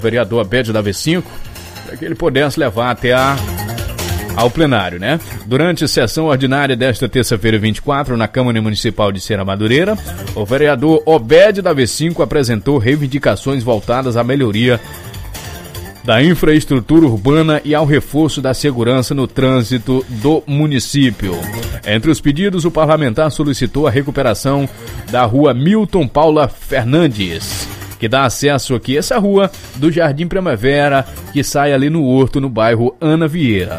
vereador Obed da V5, para que ele pudesse levar até ao plenário, né? Durante a sessão ordinária desta terça-feira 24, na Câmara Municipal de Serra Madureira, o vereador Obed da V5 apresentou reivindicações voltadas à melhoria da infraestrutura urbana e ao reforço da segurança no trânsito do município. Entre os pedidos, o parlamentar solicitou a recuperação da rua Milton Paula Fernandes, que dá acesso aqui a essa rua do Jardim Primavera, que sai ali no Horto, no bairro Ana Vieira.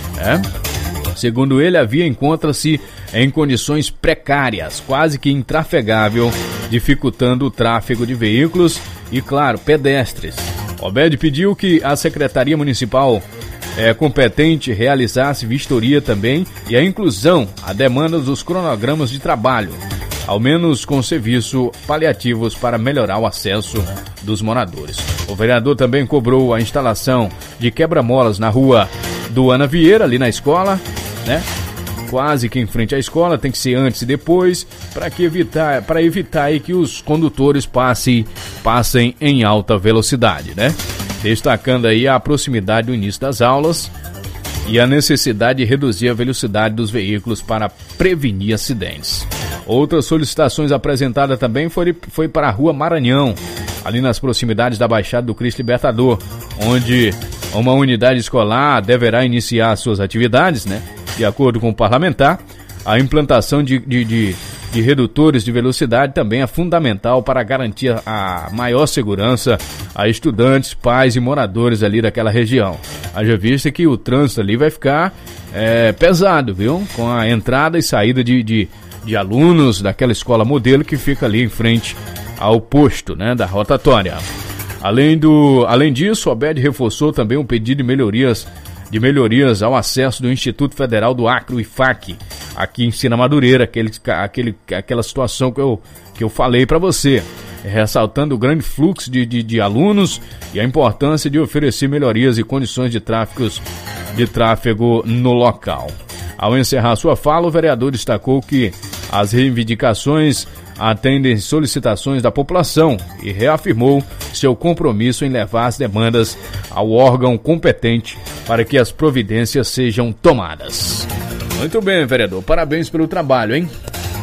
Segundo ele, a via encontra-se em condições precárias, quase que intrafegável, dificultando o tráfego de veículos e, claro, pedestres. Obed pediu que a Secretaria Municipal competente realizasse vistoria também e a inclusão a demanda dos cronogramas de trabalho, ao menos com serviço paliativos para melhorar o acesso dos moradores. O vereador também cobrou a instalação de quebra-molas na rua do Ana Vieira, ali na escola, né? Quase que em frente à escola, tem que ser antes e depois, para evitar aí que os condutores passem em alta velocidade, né? Destacando aí a proximidade do início das aulas e a necessidade de reduzir a velocidade dos veículos para prevenir acidentes. Outras solicitações apresentadas também foi para a Rua Maranhão, ali nas proximidades da Baixada do Cristo Libertador, onde uma unidade escolar deverá iniciar suas atividades, né? De acordo com o parlamentar, a implantação de redutores de velocidade também é fundamental para garantir a maior segurança a estudantes, pais e moradores ali daquela região. Haja vista que o trânsito ali vai ficar pesado, viu? Com a entrada e saída de alunos daquela escola modelo que fica ali em frente ao posto, né, da rotatória. Além disso, Obed reforçou também um pedido de melhorias ao acesso do Instituto Federal do Acre, o IFAC, aqui em Serra Madureira, aquela situação que eu falei para você, ressaltando o grande fluxo de alunos e a importância de oferecer melhorias e condições de tráfego no local. Ao encerrar sua fala, o vereador destacou que as reivindicações atendem solicitações da população e reafirmou seu compromisso em levar as demandas ao órgão competente para que as providências sejam tomadas. Muito bem, vereador. Parabéns pelo trabalho, hein?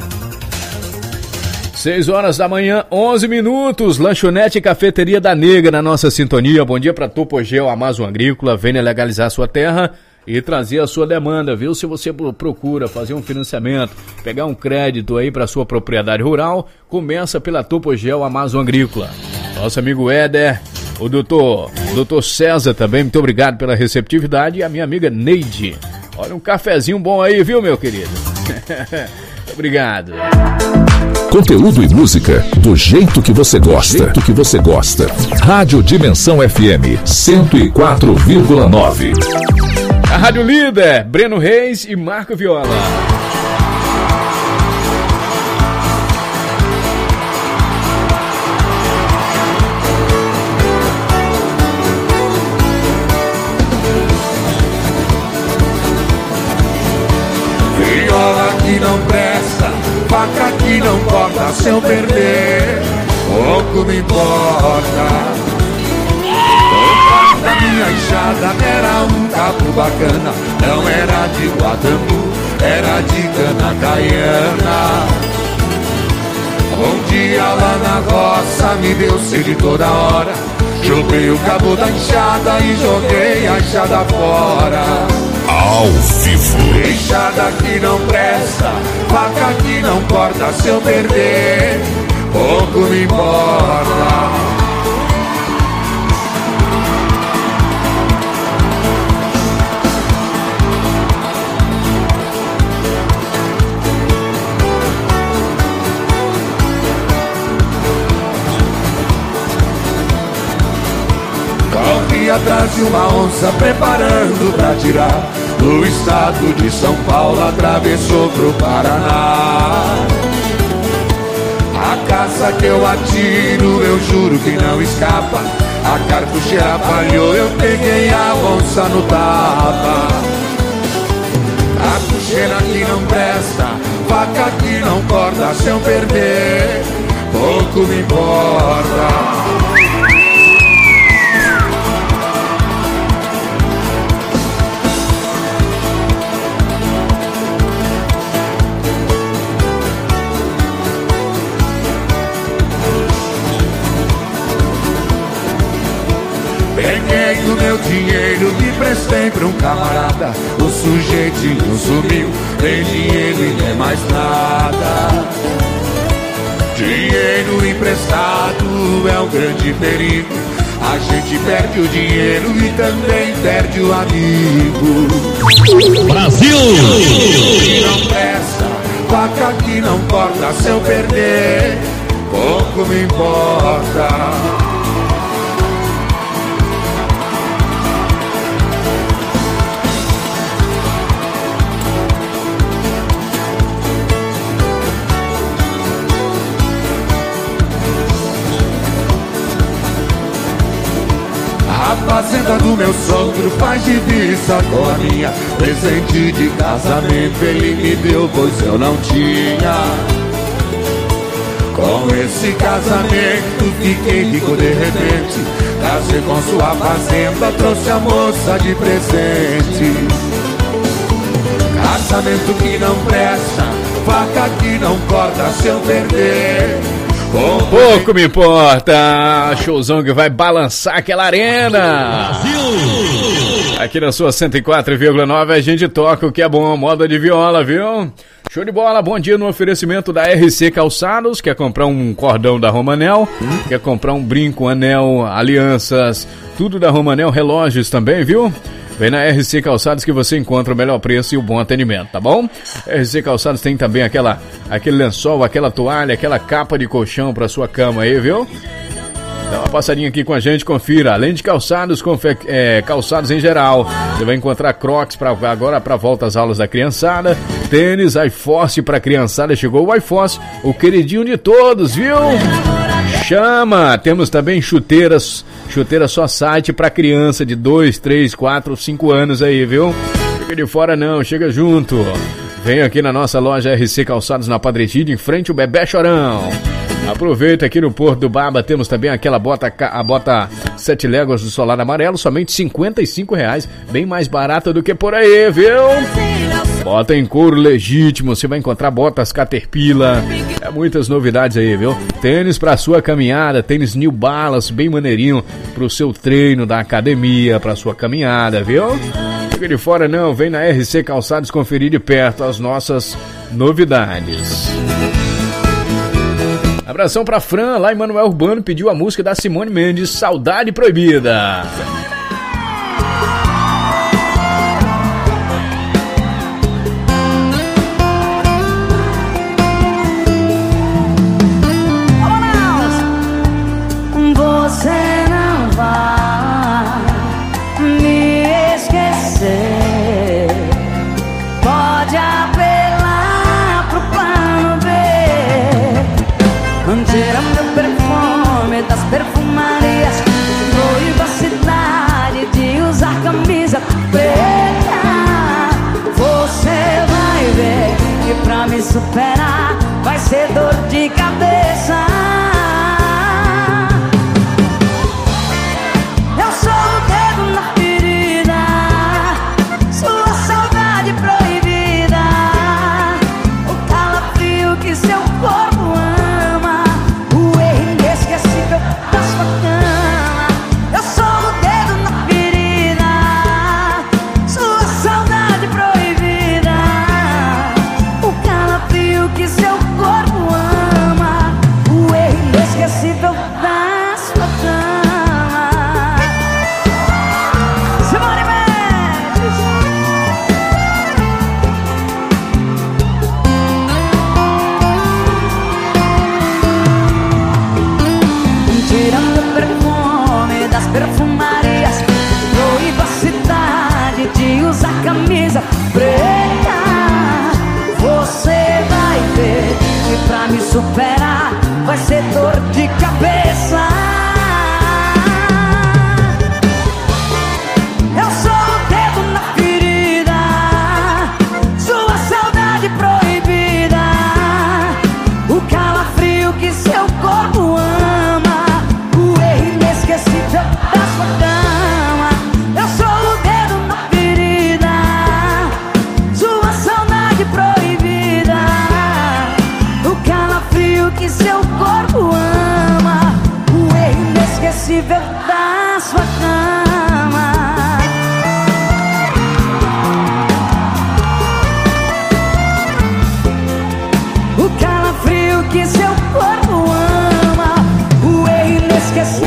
6 horas da manhã, 11 minutos. Lanchonete e Cafeteria da Negra na nossa sintonia. Bom dia para Topogel Amazon Agrícola. Venha legalizar sua terra e trazer a sua demanda, viu? Se você procura fazer um financiamento, pegar um crédito aí para sua propriedade rural, começa pela Topogel Amazon Agrícola. Nosso amigo Éder, o doutor César também, muito obrigado pela receptividade, e a minha amiga Neide. Olha, um cafezinho bom aí, viu, meu querido? Obrigado. Conteúdo e música do jeito que você gosta. Rádio Dimensão FM 104,9. A Rádio Líder, Breno Reis e Marco Viola. Viola que não presta, faca que não corta, se eu perder, pouco me importa. A minha enxada era um cabo bacana, não era de guadambu, era de cana caiana. Um dia lá na roça me deu sede toda hora, chupei o cabo da enxada e joguei a enxada fora. Ao vivo. Enxada que não presta, faca que não corta, se eu perder, pouco me importa. Atrás de uma onça preparando pra tirar do estado de São Paulo, atravessou pro Paraná. A caça que eu atiro, eu juro que não escapa. A cartucheira falhou, eu peguei a onça no tapa. Cartucheira que não presta, faca que não corta, se eu perder, pouco me importa. Peguei do meu dinheiro, me prestei pra um camarada. O sujeitinho sumiu, tem dinheiro e nem mais nada. Dinheiro emprestado é um grande perigo. A gente perde o dinheiro e também perde o amigo. Brasil! Que não presta, faca que não corta. Se eu perder, pouco me importa. A fazenda do meu sogro faz divisa com a minha. Presente de casamento ele me deu, pois eu não tinha. Com esse casamento fiquei rico de repente. Casei com sua fazenda, trouxe a moça de presente. Casamento que não presta, faca que não corta. Se eu perder, pouco me importa. Showzão que vai balançar aquela arena. Aqui na sua 104,9 a gente toca o que é bom, moda de viola, viu? Show de bola, bom dia no oferecimento da RC Calçados. Quer comprar um cordão da Romanel? Quer comprar um brinco, anel, alianças, tudo da Romanel, relógios também, viu? Vem na RC Calçados que você encontra o melhor preço e o bom atendimento, tá bom? RC Calçados tem também aquele lençol, aquela toalha, aquela capa de colchão pra sua cama aí, viu? Dá uma passadinha aqui com a gente, confira. Além de calçados, calçados em geral. Você vai encontrar Crocs agora para volta às aulas da criançada. Tênis, iForce pra criançada. Chegou o iForce, o queridinho de todos, viu? Chama! Temos também chuteiras só site pra criança de 2, 3, 4, 5 anos aí, viu? Fica de fora não, chega junto. Vem aqui na nossa loja RC Calçados na Padre Egídio, em frente ao Bebé Chorão. Aproveita aqui no Porto do Baba, temos também a bota 7 léguas do solado amarelo, somente R$55, bem mais barata do que por aí, viu? Bota em couro legítimo, você vai encontrar botas Caterpillar, muitas novidades aí, viu? Tênis pra sua caminhada, tênis New Balance, bem maneirinho pro seu treino da academia, pra sua caminhada, viu? Fica de fora não, vem na RC Calçados conferir de perto as nossas novidades. Abração pra Fran, lá em Manuel Urbano, pediu a música da Simone Mendes, Saudade Proibida. Você não vai me esquecer. Pode apelar pro plano B. Tira meu perfume das perfumarias. Proíba a cidade de usar camisa preta. Você vai ver que pra me superar vai ser dor de cabeça. Eu sou o dedo na ferida, sua saudade proibida, o calafrio que seu corpo ama, o erro inesquecível da sua cama. Eu sou o dedo na ferida, sua saudade proibida, o calafrio que seu corpo ama, o erro inesquecível da sua cama. Tirando o perfume das perfumarias, proíba a cidade de usar camisa preta. Você vai ver que pra me superar vai ser dor de cabeça. Eu sou o dedo na ferida, sua saudade proibida, o calafrio que seu corpo ama, o erro inesquecível da sua cama. Eu sou o dedo na ferida, sua saudade proibida, o calafrio que seu corpo ama, o erro inesquecível da sua cama.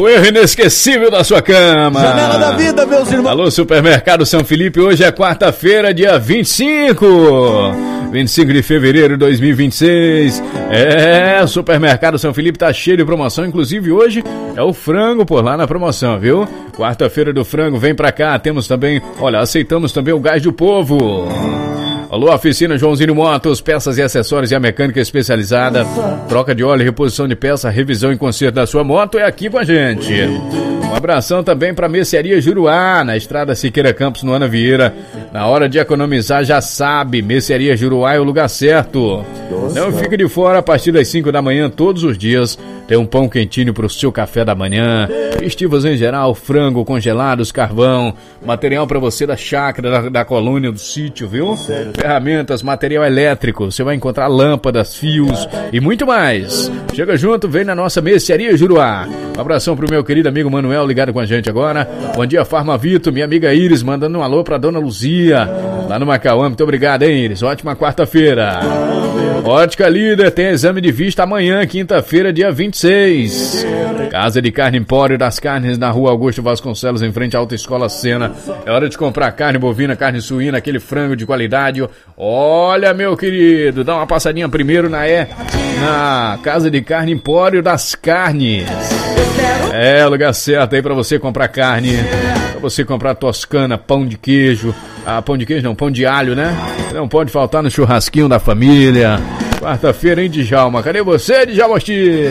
O erro inesquecível da sua cama. Janela da vida, meus irmãos. Alô, Supermercado São Felipe, hoje é quarta-feira, dia 25 de fevereiro de 2026. O Supermercado São Felipe tá cheio de promoção, inclusive hoje é o frango por lá na promoção, viu? Quarta-feira do frango, vem pra cá, temos também, olha, aceitamos também o gás do povo. Alô, Oficina Joãozinho Motos, peças e acessórios e a mecânica especializada, troca de óleo, reposição de peça, revisão e conserto da sua moto é aqui com a gente. Um abração também para Mercearia Juruá, na estrada Siqueira Campos, no Ana Vieira. Na hora de economizar, já sabe, Mercearia Juruá é o lugar certo. Não fique de fora, a partir das 5 da manhã, todos os dias, tem um pão quentinho para o seu café da manhã, estivas em geral, frango, congelados, carvão, material para você da chácara, da colônia, do sítio, viu? Ferramentas, material elétrico, você vai encontrar lâmpadas, fios e muito mais. Chega junto, vem na nossa Mercearia Juruá. Um abração pro meu querido amigo Manuel, ligado com a gente agora. Bom dia, Farmavito, minha amiga Iris, mandando um alô pra dona Luzia, lá no Macauã. Muito obrigado, hein, Iris? Ótima quarta-feira. Ótica Líder, tem exame de vista amanhã, quinta-feira, dia 26. Casa de Carne Empório das Carnes, na rua Augusto Vasconcelos, em frente à Autoescola Sena. É hora de comprar carne bovina, carne suína, aquele frango de qualidade. Olha, meu querido, dá uma passadinha primeiro na Casa de Carne Empório das Carnes. É o lugar certo aí pra você comprar carne, pra você comprar toscana, pão de queijo. Pão de queijo não, pão de alho, né? Não pode faltar no churrasquinho da família. Quarta-feira, hein, Djalma? Cadê você, Djalma X?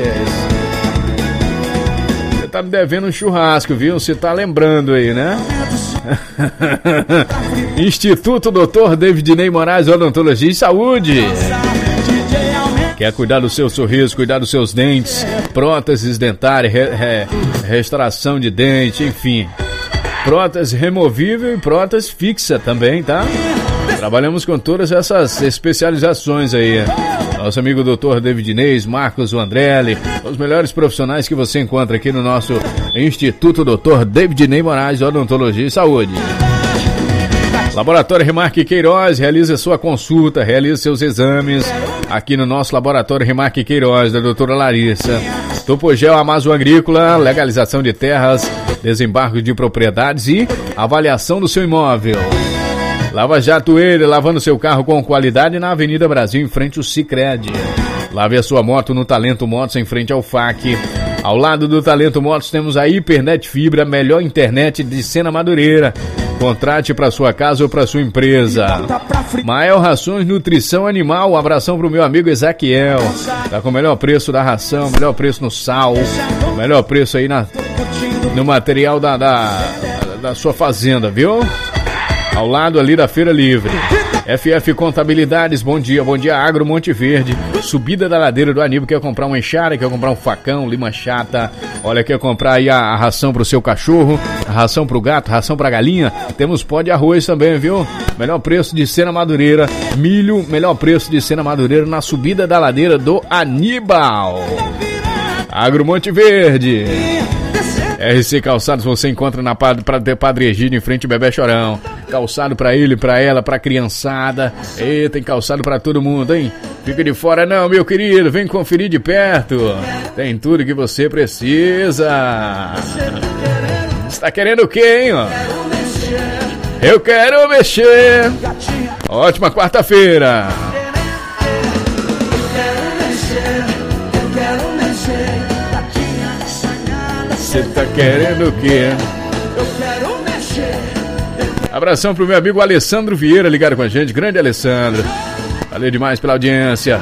Você tá me devendo um churrasco, viu? Você tá lembrando aí, né? Instituto Dr. Davidney Moraes, Odontologia e Saúde. Quer cuidar do seu sorriso, cuidar dos seus dentes, próteses dentárias, restauração de dente, enfim. Prótese removível e prótese fixa também, tá? Trabalhamos com todas essas especializações aí. Nosso amigo Dr. Davidney, Marcos Andrelli, os melhores profissionais que você encontra aqui no nosso Instituto Dr. Davidney Moraes, Odontologia e Saúde. Laboratório Remarque Queiroz, realiza sua consulta, realiza seus exames aqui no nosso Laboratório Remarque Queiroz, da doutora Larissa. Topogel Amazon Agrícola, legalização de terras, desembarque de propriedades e avaliação do seu imóvel. Lava Jato ele, lavando seu carro com qualidade na Avenida Brasil, em frente ao Sicredi. Lave a sua moto no Talento Motos, em frente ao FAC. Ao lado do Talento Motos temos a Hipernet Fibra, melhor internet de Sena Madureira. Contrate para sua casa ou para sua empresa. Mael Rações Nutrição Animal, um abração pro meu amigo Ezequiel. Tá com o melhor preço da ração, melhor preço no sal, melhor preço aí no material da sua fazenda, viu? Ao lado ali da Feira Livre. FF Contabilidades, bom dia Agro Monte Verde, subida da ladeira do Aníbal, quer comprar uma enxada, quer comprar um facão, lima chata, olha, quer comprar aí a ração pro seu cachorro, a ração pro gato, ração pra galinha, temos pó de arroz também, viu? Melhor preço de Sena Madureira, milho, melhor preço de Sena Madureira na subida da ladeira do Aníbal. Agro Monte Verde. RC Calçados você encontra na Padre Egídio, em frente ao Bebé Chorão. Calçado pra ele, pra ela, pra criançada. E tem calçado pra todo mundo, hein? Fica de fora não, meu querido. Vem conferir de perto. Tem tudo que você precisa. Está querendo o quê, hein? Ó? Eu quero mexer. Ótima quarta-feira. Você tá querendo o quê? Eu quero mexer. Abração pro meu amigo Alessandro Vieira, ligado com a gente. Grande Alessandro. Valeu demais pela audiência.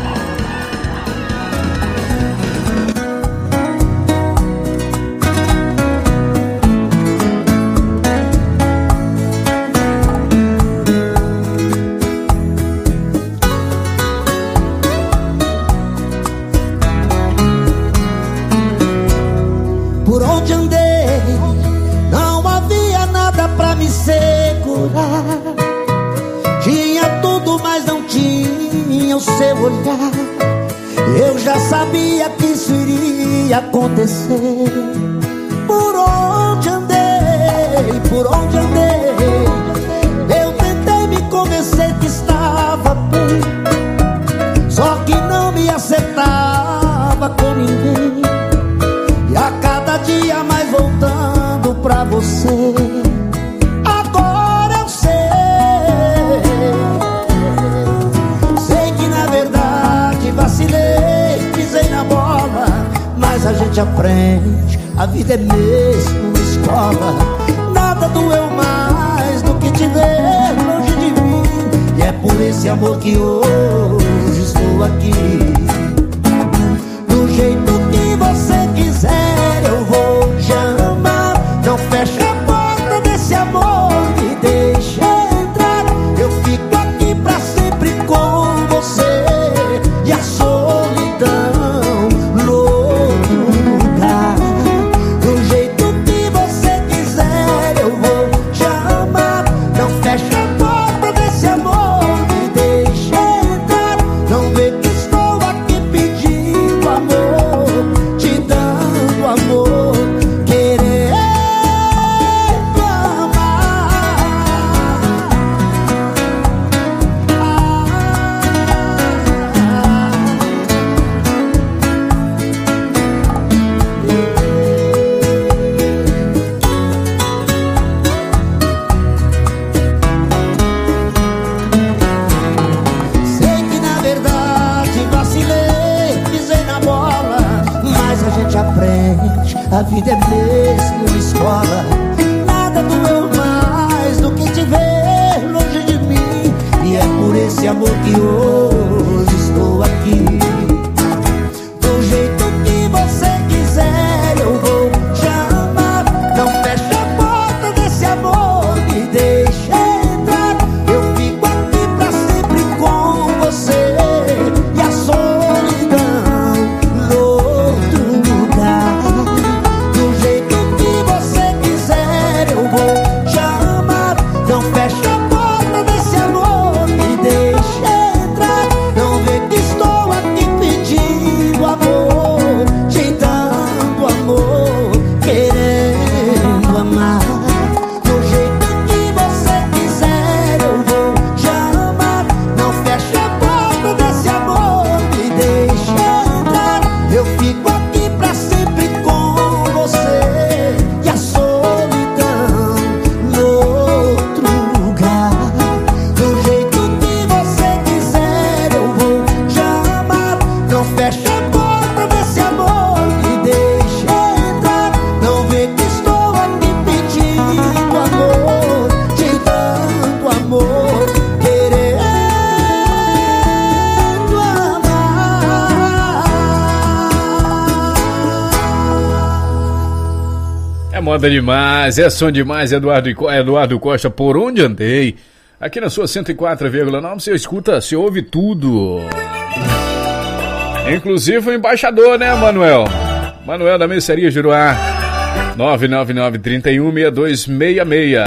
Eu já sabia que isso iria acontecer. Por onde andei, eu tentei me convencer que estava bem, só que não me acertava com ninguém. E a cada dia pra você. Agora eu sei que na verdade vacilei, pisei na bola, mas a gente aprende, a vida é mesmo uma escola. Nada doeu mais do que te ver longe de mim, e é por esse amor que hoje estou aqui. Do jeito que você quiser eu vou te amar. Não feche a porta desse amor, me deixa entrar. Eu fico aqui pra sempre com você, e a solidão no outro lugar. Do jeito que você quiser eu vou te amar. Não feche a porta desse amor, me deixa entrar. Não vê que estou aqui pedindo amor, te dando amor, querendo Sei que na verdade vacilei, pisei na bola, mas a gente aprende, a vida é mesmo uma escola. Nada doeu mais do que te ver longe de mim, e é por esse amor que hoje estou aqui. Do jeito que você quiser eu vou te amar. Não feche a porta desse amor, me deixa entrar. Eu fico aqui pra sempre com você, e a solidão no outro lugar. Do jeito que você quiser eu vou te amar. Não feche a porta desse amor, me deixa entrar. Não vê que estou aqui pedindo amor, te dando amor, querendo amar. Do jeito que você quiser eu vou te amar. Não feche a porta desse amor, me deixa entrar. Eu fico aqui pra sempre com você, e a solidão no outro lugar. Do jeito que você quiser eu vou te amar. Não feche a porta desse amor, me deixa entrar. Não vê que estou aqui pedindo amor, te dando amor, querendo amar. É moda demais, é som demais, Eduardo Costa, Por Onde Andei. Aqui na sua 104,9 você escuta, você ouve tudo. Inclusive o embaixador, né, Manuel? Manuel da Mercearia Juruá. 999-31-6266.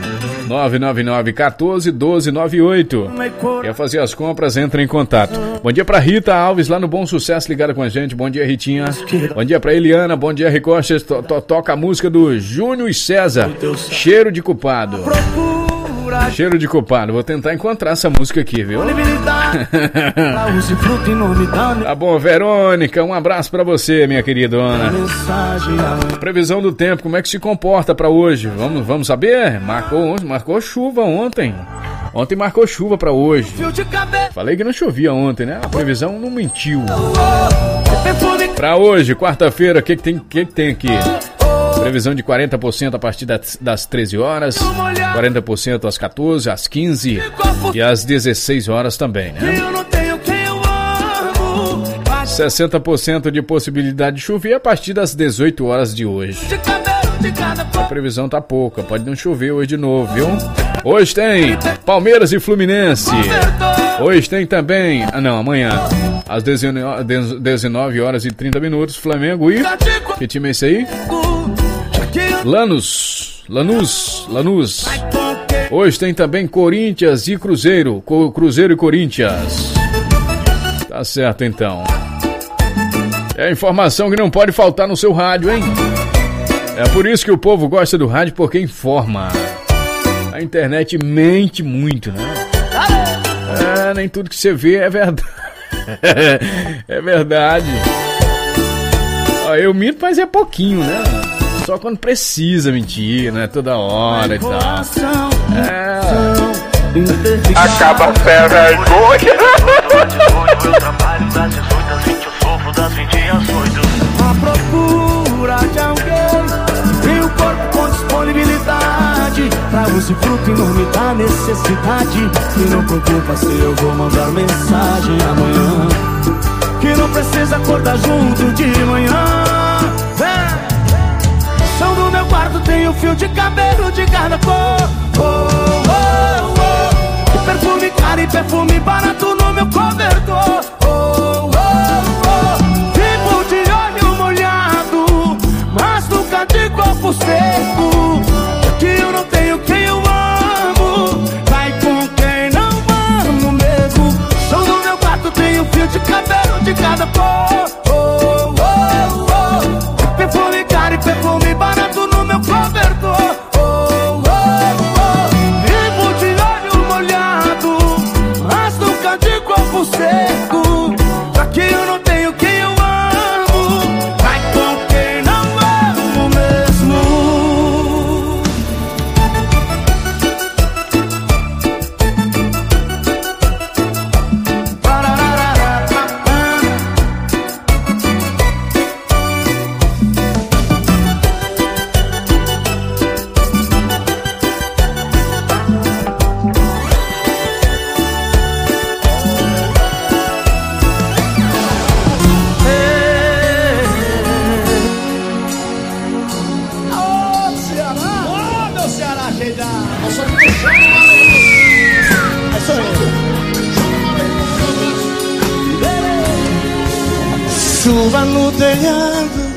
999-14-1298. Quer fazer as compras, entra em contato. Bom dia pra Rita Alves, lá no Bom Sucesso, ligada com a gente. Bom dia, Ritinha. Bom dia pra Eliana, bom dia, Ricosta. Toca a música do Júnior e César, Cheiro de Culpado. Cheiro de Culpado, vou tentar encontrar essa música aqui, viu? Tá bom, Verônica, um abraço pra você, minha queridona. Previsão do tempo, como é que se comporta pra hoje? Vamos saber? Marcou chuva ontem. Ontem marcou chuva pra hoje. Falei que não chovia ontem, né? A previsão não mentiu. Pra hoje, quarta-feira, o que tem aqui? Previsão de 40% a partir das 13 horas, 40% às 14, às 15 e às 16 horas também, né? 60% de possibilidade de chover a partir das 18 horas de hoje. A previsão tá pouca, pode não chover hoje de novo, viu? Hoje tem Palmeiras e Fluminense. Hoje tem também, amanhã, às 19 horas e 30 minutos, Flamengo e... Que time é esse aí? Lanús. Hoje tem também Corinthians e Cruzeiro. Cruzeiro e Corinthians. Tá certo, então. É a informação que não pode faltar no seu rádio, hein? É por isso que o povo gosta do rádio, porque informa. A internet mente muito, né? Nem tudo que você vê é verdade. É verdade. Eu minto, mas é pouquinho, né? Só quando precisa mentir, né? Toda hora e tal. Acaba sem vergonha. Eu trabalho das 18 às 20, eu sofro das 20 às 8. À procura de alguém que tem o corpo com disponibilidade pra usufruto enorme da necessidade. Que não preocupa se eu vou mandar mensagem amanhã, que não precisa acordar junto de manhã. No chão do meu quarto tem um fio de cabelo de cada cor. E perfume caro e perfume barato no meu cobertor. Vivo de olho molhado, mas nunca de corpo seco. Que eu não tenho quem eu amo, vai com quem não amo mesmo. No chão do meu quarto tem um fio de cabelo de cada cor. Perfume caro e perfume barato no meu cobertor. Vivo de olho molhado, mas nunca de corpo seco. Pra que eu não tenho quem eu amo, vai com quem não amo mesmo. Chuva no telhado,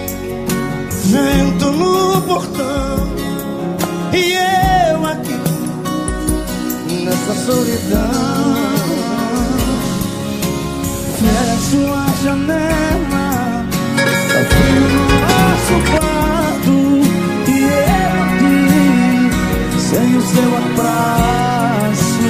vento no portão, e eu aqui nessa solidão. Fecho a janela, tá frio no nosso quarto, e eu aqui sem o seu abraço.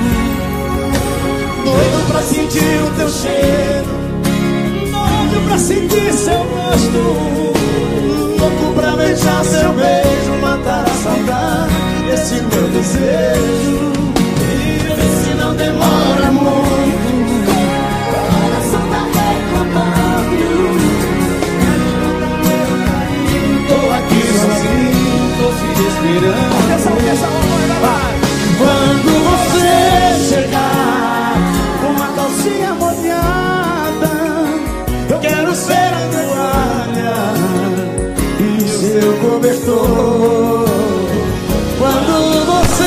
Doido pra sentir o teu cheiro, pra sentir seu rosto, louco pra beijar seu beijo, matar a saudade, esse meu desejo. E vê se não demora muito, o coração tá reclamando. Tô aqui sozinho, tô te esperando. Quando você chegar com uma calcinha molhada, eu quero ser a toalha e seu cobertor. Quando você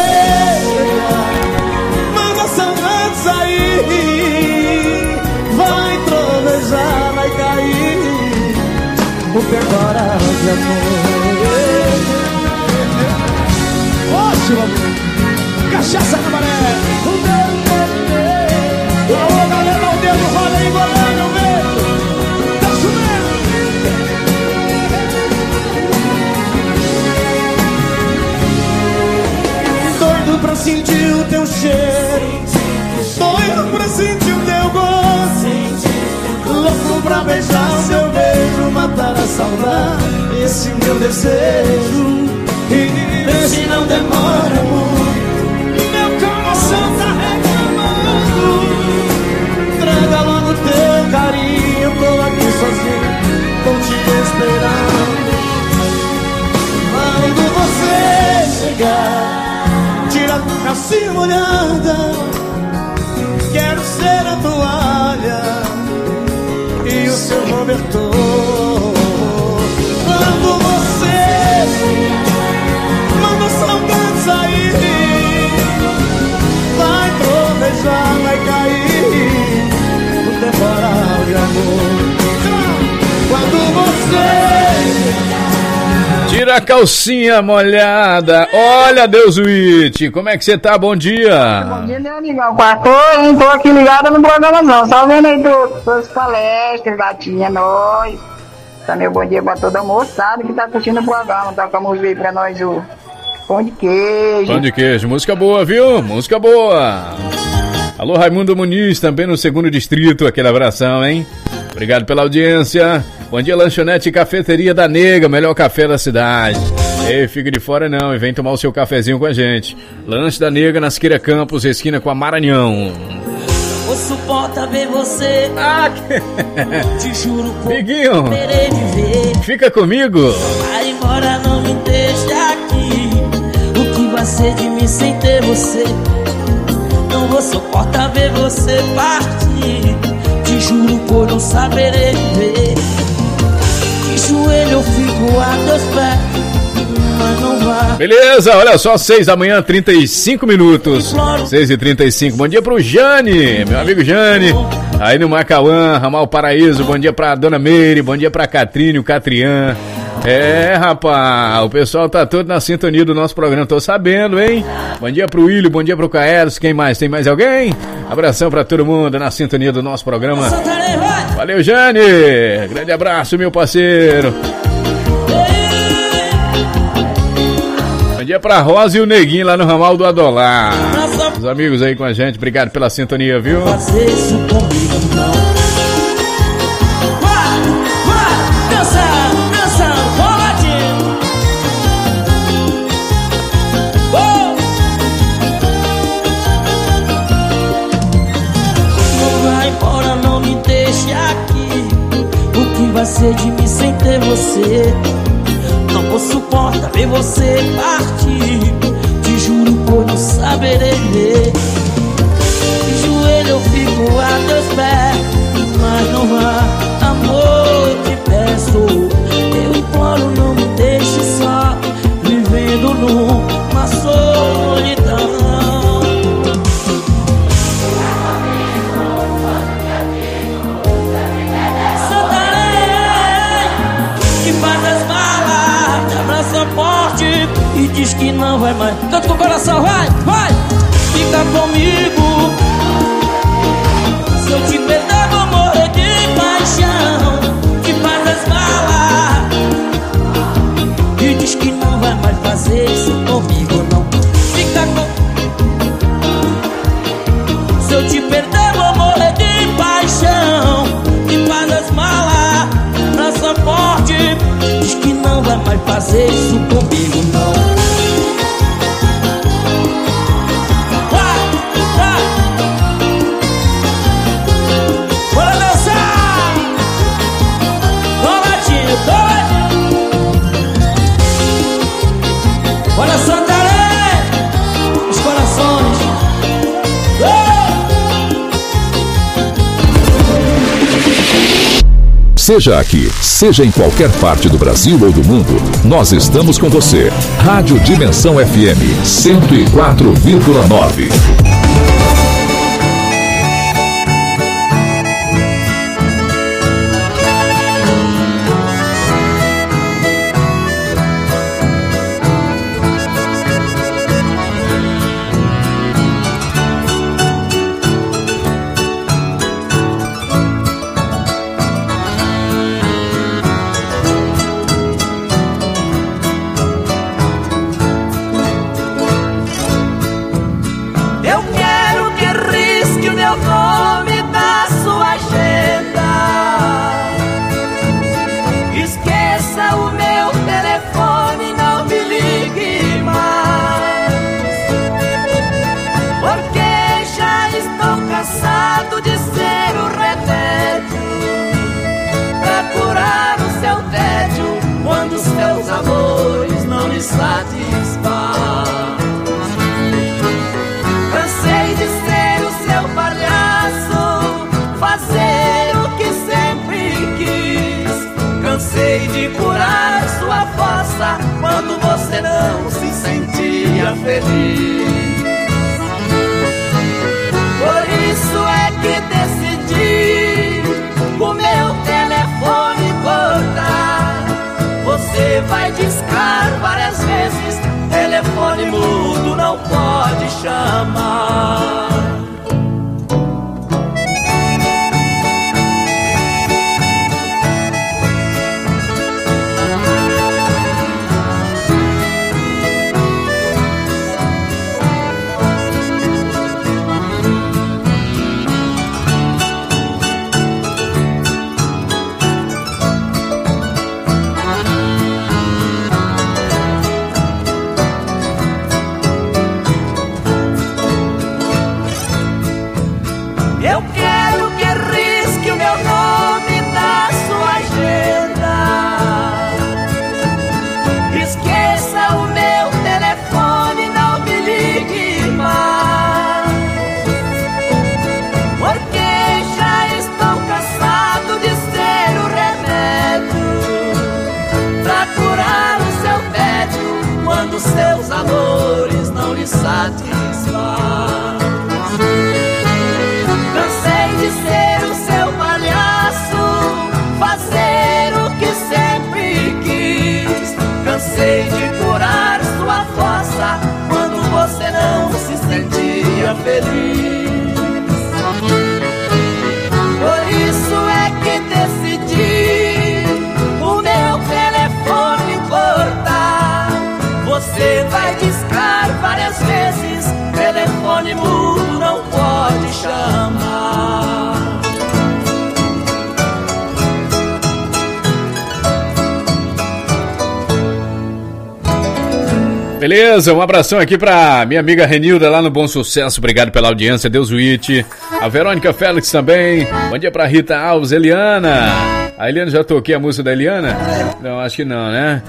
manda a saudade sair, vai trovejar, vai cair o temporal de amor. Ótimo, amor. Cachaça na maré. Alô, galera, o dedo rola aí, goleiro, velho. Doido pra sentir o teu cheiro, doido pra sentir o teu gosto, louco pra beijar o seu beijo, matar a saudade, esse meu desejo. E vê se não demora muito, meu coração tá reclamando. Traga logo teu carinho, eu tô aqui sozinho, tô te esperando. Quando você chegar, tira a calcinha molhada, quero ser a toalha e o seu cobertor. Quando você manda a saudade sair, vai trovejar, vai cair o temporal de amor. Quando você tira a calcinha molhada. Olha, Deus Witch, como é que você tá? Bom dia. Bom dia, meu amigão. Quartou, hein? Tô aqui ligado no programa não. Só vendo aí suas palestras, gatinha, nós. Também bom dia pra toda a moçada que tá curtindo o programa. Toca a música aí pra nós, o Pão de Queijo. Pão de Queijo, música boa, viu? Música boa. Alô, Raimundo Muniz, também no 2º Distrito. Aquele abração, hein? Obrigado pela audiência. Bom dia, lanchonete e cafeteria da Nega, melhor café da cidade. Ei, fica de fora não e vem tomar o seu cafezinho com a gente. Lanche da Nega na Siqueira Campos, esquina com a Maranhão. Não suporta ver você. Te juro por Biguinho, querer viver. fica comigo. Vai embora, não me deixa aqui. O que vai ser de mim sem ter você? Não vou suportar ver você partir. Te juro por não saberei viver. De joelho eu fico a teus pés, mas não vá. Beleza, olha só, 6 da manhã, 35 minutos. 6h35. Bom dia pro Jane, meu amigo Jane. Aí no Macauã, Ramal Paraíso. Bom dia pra Dona Meire. Bom dia pra Catrine, o Catrian. É, rapaz, o pessoal tá todo na sintonia do nosso programa, tô sabendo, hein? Bom dia pro William, bom dia pro Caeros. Quem mais? Tem mais alguém? Abração pra todo mundo na sintonia do nosso programa. Valeu, Jane. Grande abraço, meu parceiro. Bom dia pra Rosa e o Neguinho lá no Ramal do Adolar. Os amigos aí com a gente, obrigado pela sintonia, viu? Fazer isso comigo não. Vai, dançando, boladinho. Não vai embora, não me deixe aqui. O que vai ser de mim sem ter você? Não vou suportar ver você partir. Te juro por não saberei ver. De joelho eu fico a teus pés, mas não vá, amor, te peço. Eu imploro, não me deixe só, vivendo numa solidão. Santarém, que faz as malas, te abraça forte e diz que não vai mais. Canta com o coração, vai, vai. Fica comigo. Se eu te perder vou morrer de paixão. Que faz as malas e diz que não vai mais fazer isso comigo não. Fica com... Se eu te perder vou morrer de paixão. Que faz as malas, abraça forte, diz que não vai mais fazer isso comigo não. Olha Santarém, os corações. Seja aqui, seja em qualquer parte do Brasil ou do mundo, nós estamos com você. Rádio Dimensão FM 104,9. Cansei de ser o seu palhaço, fazer o que sempre quis. Cansei de curar sua fossa quando você não se sentia feliz. Por isso é que decidi o meu telefone cortar. Você vai discar várias vezes, telefone mudo não pode chamar. valores não lhe satisfaz. Cansei de ser o seu palhaço, fazer o que sempre quis. Cansei de curar sua fossa quando você não se sentia feliz. Por isso é que decidi o meu telefone cortar. Você vai discar várias vezes, telefone mudo não pode chamar. Beleza, um abração aqui pra minha amiga Renilda lá no Bom Sucesso, obrigado pela audiência, Deus Witt. A Verônica Félix também, bom dia pra Rita Alves, Eliana. A Eliana, já toquei a música da Eliana? Não, acho que não, né?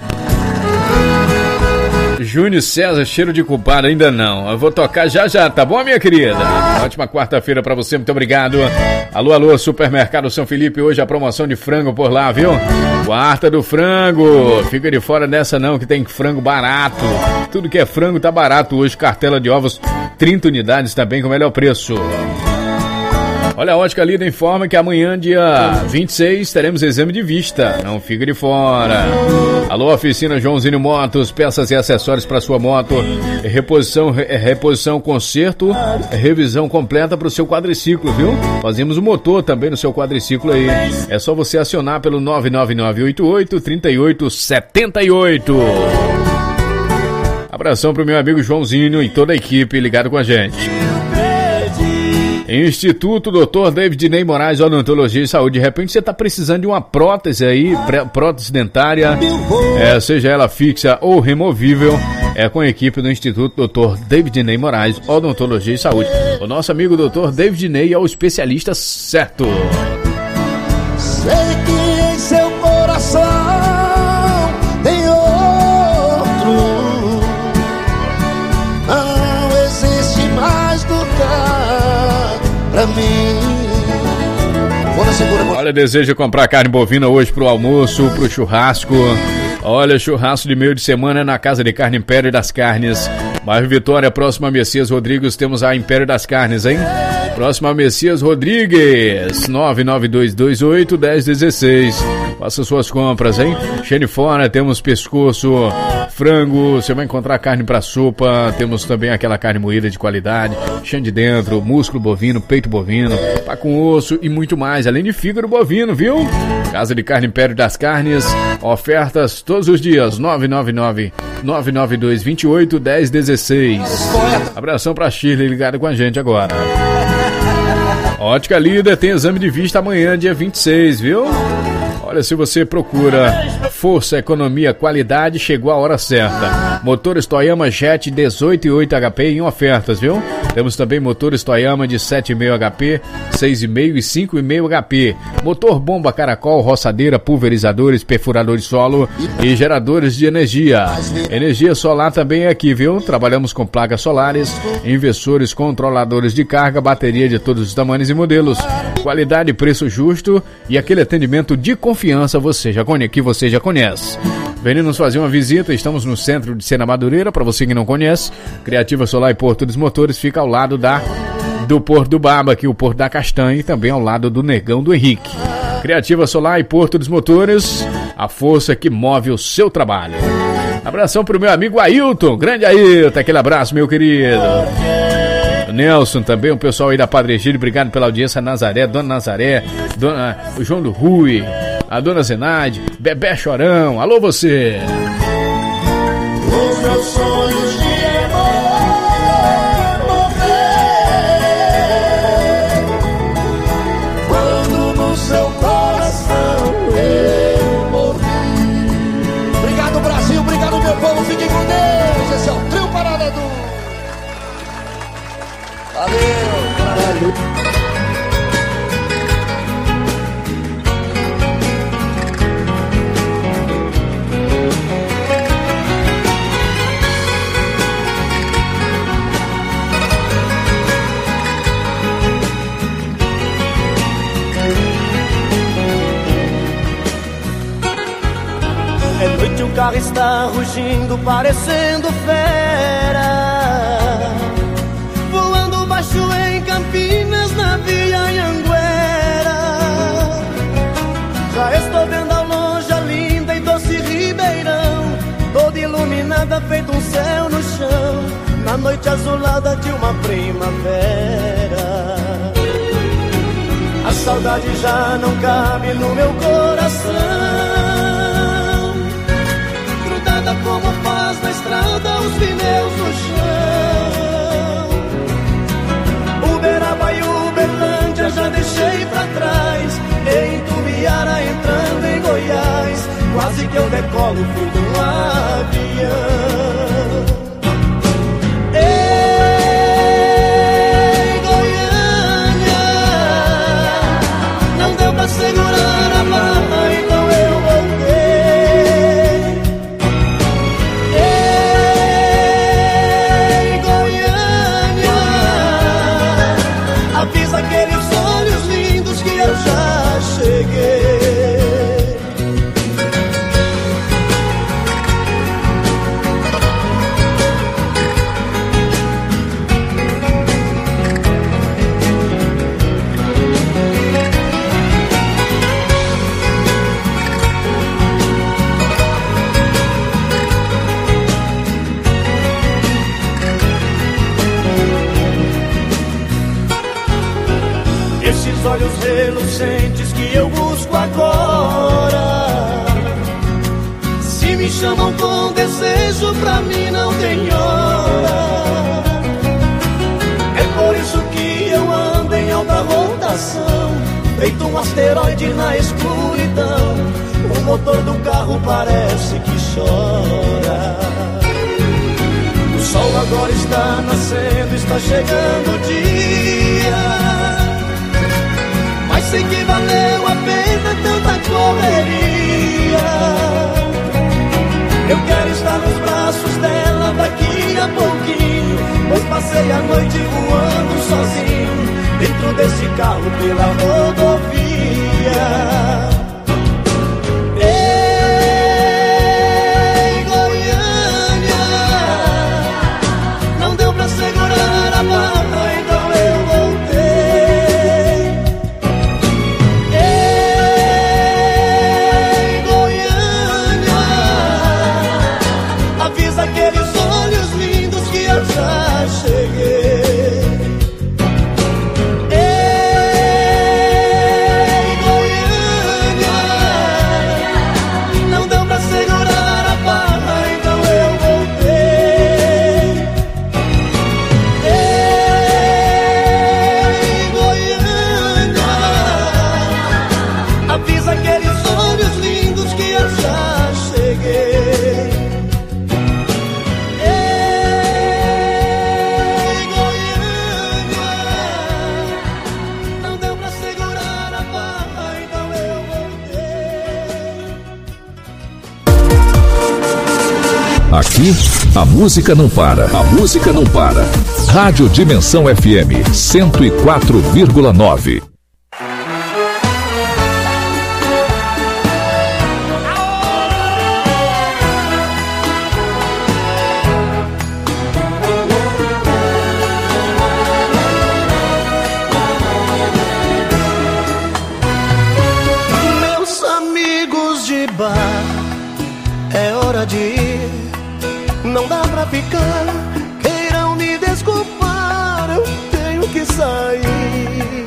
Júnior César, cheiro de culpado, ainda não. Eu vou tocar já, tá bom, minha querida? Ótima quarta-feira pra você, muito obrigado. Alô, Supermercado São Felipe, hoje a promoção de frango por lá, viu? Quarta do frango, fica de fora dessa não, que tem frango barato. Tudo que é frango tá barato hoje, cartela de ovos, 30 unidades também com o melhor preço. Olha, a Ótica Lida informa que amanhã, dia 26, teremos exame de vista. Não fica de fora. Alô, Oficina Joãozinho Motos, peças e acessórios para sua moto. Reposição, conserto, revisão completa para o seu quadriciclo, viu? Fazemos o motor também no seu quadriciclo aí. É só você acionar pelo 99988-3878. Abração pro meu amigo Joãozinho e toda a equipe ligado com a gente. Instituto Dr. David Ney Moraes, Odontologia e Saúde. De repente você está precisando de uma prótese aí, prótese dentária, seja ela fixa ou removível, com a equipe do Instituto Dr. David Ney Moraes, Odontologia e Saúde. O nosso amigo Dr. David Ney é o especialista certo. Sei que em seu coração tem outro, não existe mais lugar pra mim. Olha, deseja comprar carne bovina hoje pro almoço, pro churrasco. Olha, churrasco de meio de semana na Casa de Carne Império das Carnes. Bairro Vitória, próximo a Messias Rodrigues, temos a Império das Carnes, hein? Próximo a Messias Rodrigues, 99228-1016. Faça suas compras, hein? Xenifora, temos pescoço, frango, você vai encontrar carne para sopa, temos também aquela carne moída de qualidade, chã de dentro, músculo bovino, peito bovino, pá com osso e muito mais, além de fígado bovino, viu? Casa de Carne Império das Carnes, ofertas todos os dias, 999-99228-1016. Abração pra Shirley ligado com a gente agora. Ótica Líder tem exame de vista amanhã, dia 26, viu? Olha, se você procura força, economia, qualidade, chegou a hora certa. Motores Toyama Jet 18,8 HP em ofertas, viu? Temos também motores Toyama de 7,5 HP, 6,5 e 5,5 HP. Motor bomba caracol, roçadeira, pulverizadores, perfuradores solo e geradores de energia. Energia solar também é aqui, viu? Trabalhamos com placas solares, inversores, controladores de carga, bateria de todos os tamanhos e modelos. Qualidade e preço justo e aquele atendimento de confiança que você já conhece. Venha nos fazer uma visita, estamos no centro de Sena Madureira, para você que não conhece. Criativa Solar e Porto dos Motores fica ao lado do Porto do Baba, aqui o Porto da Castanha, e também ao lado do Negão do Henrique. Criativa Solar e Porto dos Motores, a força que move o seu trabalho. Abração pro meu amigo Ailton, grande Ailton, aquele abraço, meu querido. Nelson também, o pessoal aí da Padre Egídio, obrigado pela audiência. Nazaré, Dona Nazaré, o João do Rui, a Dona Zenaide, Bebé Chorão, alô você. Os meus sonhos de amor morrer quando no seu coração eu morri. Obrigado, Brasil, obrigado, meu povo, fiquem com Deus. Esse é o Trio Parada do... Valeu. carro está rugindo, parecendo fera, voando baixo em Campinas, na Via Anhanguera. Já estou vendo ao longe a linda e doce Ribeirão, toda iluminada, feito um céu no chão, na noite azulada de uma primavera. A saudade já não cabe no meu coração, grudada como faz na estrada os pneus no chão. Uberaba e Uberlândia já deixei pra trás, em Tubiara entrando em Goiás, quase que eu decolo feito um avião. Segurar a barra, então eu voltei. Ei, Goiânia, avisa aqueles olhos lindos que eu já cheguei. Olhos relucentes que eu busco agora, se me chamam com desejo, pra mim não tem hora. É por isso que eu ando em alta rotação, feito um asteroide na escuridão. O motor do carro parece que chora. O sol agora está nascendo, está chegando o dia, mas sei que valeu a pena tanta correria. Eu quero estar nos braços dela daqui a pouquinho, pois passei a noite voando sozinho, dentro desse carro pela rodovia. Ei, Goiânia, não deu pra segurar a barra, então eu voltei. Aqueles olhos lindos que eu já cheguei. Ei, Goiânia, não deu pra segurar a barra, então eu voltei. Ei, Goiânia, avisa aqueles olhos lindos que eu já cheguei. Aqui, a música não para. A música não para. Rádio Dimensão FM 104,9. Meus amigos de bar, é hora de ir. Não dá pra ficar, queiram me desculpar, eu tenho que sair.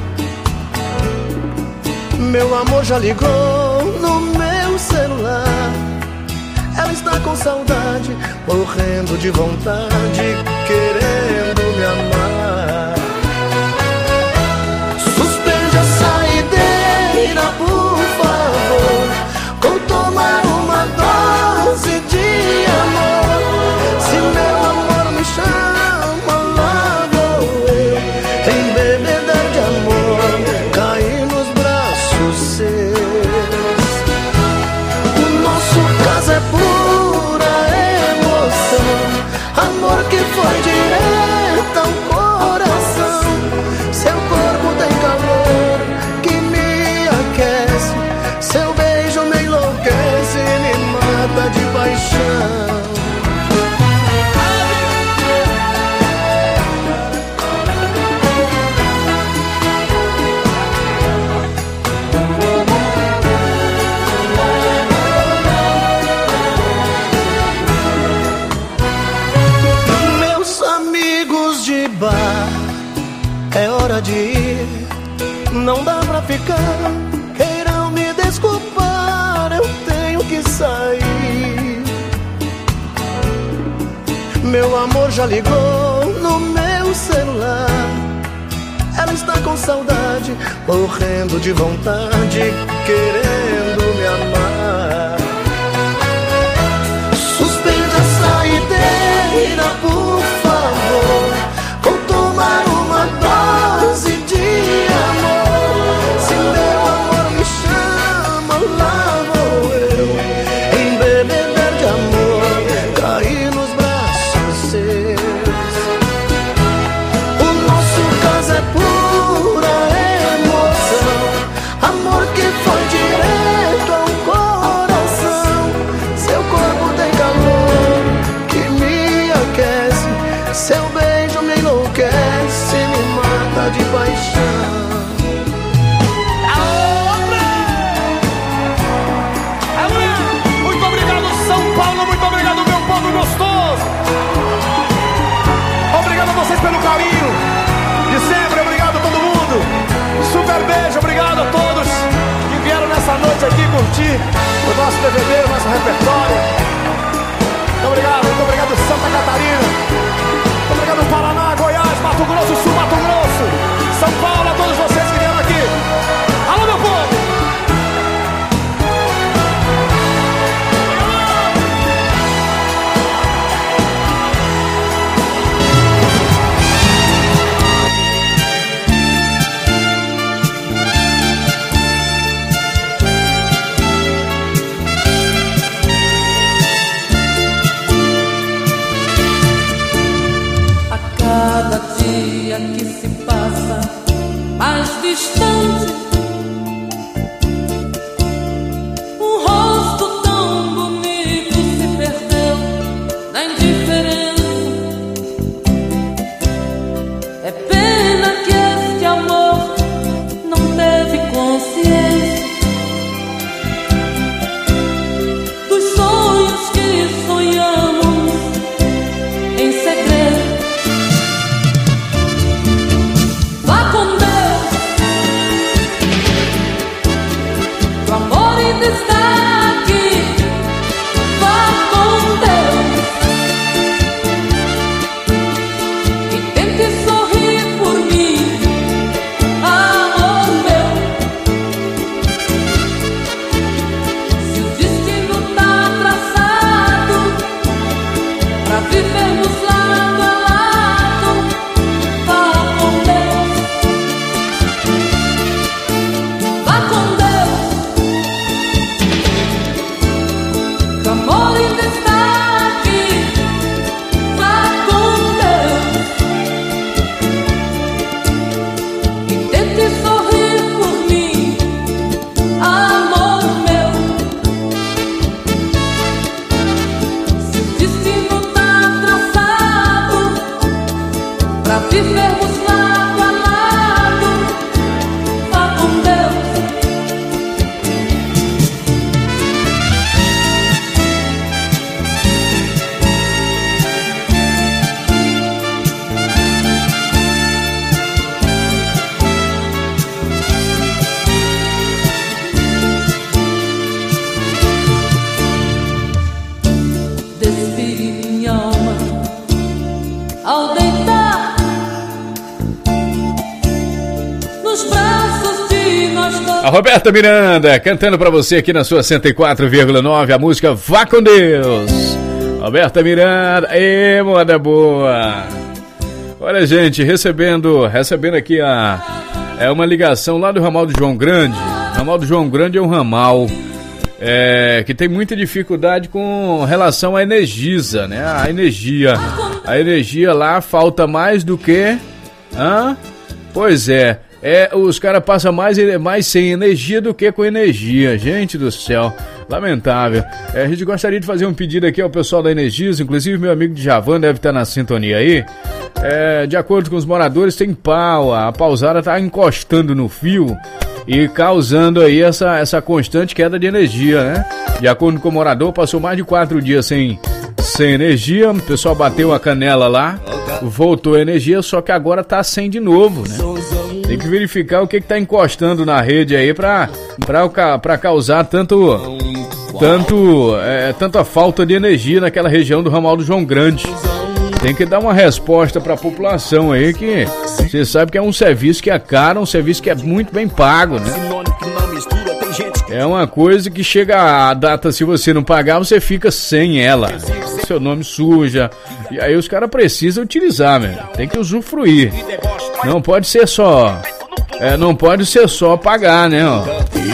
Meu amor já ligou no meu celular, ela está com saudade, morrendo de vontade, querendo me amar. Suspende a saideira, por favor, vou tomar uma dose de amor. Se meu amor me chama, lá vou eu, embebedar de amor, cair nos braços seus. O nosso caso é pura emoção, amor que foi direto bar, é hora de ir, não dá pra ficar. Queiram me desculpar, eu tenho que sair. Meu amor já ligou no meu celular, ela está com saudade, morrendo de vontade, querendo me amar. Suspende a saideira, por favor, vou tomar uma dose de amor. Se meu amor me chama, lá vou eu, embeber de amor, cair nos braços seus. O nosso caso é pura emoção, amor que foi direto ao coração. Seu corpo tem calor que me aquece, seu beijo me enlouquece, me mata de paixão. Muito obrigado, São Paulo, muito obrigado, meu povo gostoso. Obrigado a vocês pelo carinho de sempre, obrigado a todo mundo. Super beijo, obrigado a todos que vieram nessa noite aqui curtir o nosso DVD, o nosso repertório. Muito obrigado Santa Catarina, muito obrigado Paraná, Goiás, Mato Grosso, Sul, Mato Grosso, São Paulo, a todos vocês que vieram aqui. Alô, meu povo! Cada dia que se passa mais distante, um rosto tão bonito se perdeu na indiferença. É pena que este amor não teve consciência dos sonhos que sonhamos em segredo. Vá com Deus, o amor ainda está aqui. Vá com Deus e tente sorrir por mim, amor meu. Se o destino tá traçado pra vivermos lado a lado, vá com Deus. Vá com Deus, que o amor ainda está aqui. Vá com Deus e tente sorrir por mim, amor meu. Se o destino tá traçado pra vivermos lado a lado, vá com Deus. Despire minha alma ao deitar nos braços de nós dois. A Roberta Miranda cantando pra você aqui na sua 104,9 a música Vá com Deus. Roberta Miranda, moda boa. Olha, gente, recebendo aqui uma ligação lá do ramal do João Grande. O ramal do João Grande é um ramal que tem muita dificuldade com relação à Energisa, né? A energia lá falta mais do que... Pois é, os caras passam mais sem energia do que com energia. Gente do céu, lamentável. A gente gostaria de fazer um pedido aqui ao pessoal da Energisa, inclusive meu amigo Djavan deve estar na sintonia aí. De acordo com os moradores, tem pau, a pausada está encostando no fio e causando aí essa constante queda de energia, né? De acordo com o morador, passou mais de 4 dias sem energia, o pessoal bateu a canela lá voltou a energia, só que agora tá sem de novo, né? Tem que verificar o que tá encostando na rede aí pra causar tanta falta de energia naquela região do ramal do João Grande. Tem que dar uma resposta pra população aí, que você sabe que é um serviço que é caro, um serviço que é muito bem pago, né? É uma coisa que chega a data, se você não pagar, você fica sem ela. Seu nome suja. E aí os caras precisam utilizar, meu. Tem que usufruir. Não pode ser só pagar, né? Ó.